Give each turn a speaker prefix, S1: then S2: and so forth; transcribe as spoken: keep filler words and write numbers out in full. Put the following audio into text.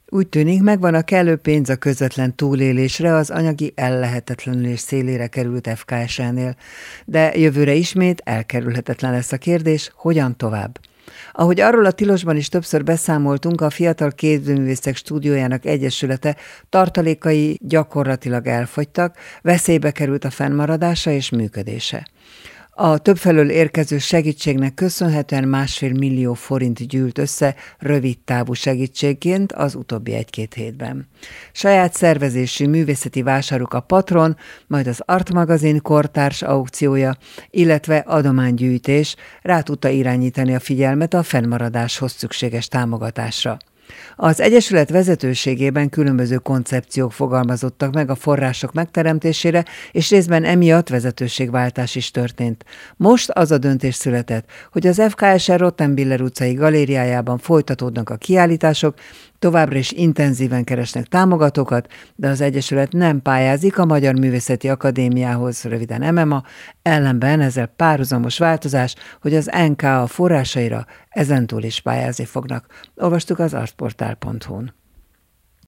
S1: Úgy tűnik, megvan a kellő pénz a közvetlen túlélésre az anyagi ellehetetlenülés szélére került ef ká es é-nél, de jövőre ismét elkerülhetetlen lesz a kérdés, hogyan tovább. Ahogy arról a Tilosban is többször beszámoltunk, a Fiatal Képzőművészek Stúdiójának Egyesülete tartalékai gyakorlatilag elfogytak, veszélybe került a fennmaradása és működése. A többfelől érkező segítségnek köszönhetően másfél millió forint gyűlt össze rövid távú segítségként az utóbbi egy-két hétben. Saját szervezésű művészeti vásárok a Patron, majd az Art magazin kortárs aukciója, illetve adománygyűjtés rá tudta irányítani a figyelmet a fennmaradáshoz szükséges támogatásra. Az Egyesület vezetőségében különböző koncepciók fogalmazottak meg a források megteremtésére, és részben emiatt vezetőségváltás is történt. Most az a döntés született, hogy az ef ká es er Rottenbiller utcai galériájában folytatódnak a kiállítások, továbbra is intenzíven keresnek támogatókat, de az Egyesület nem pályázik a Magyar Művészeti Akadémiához, röviden em em á, ellenben ezzel párhuzamos változás, hogy az en ká á forrásaira ezentúl is pályázni fognak. Olvastuk az artportál pont hu-n.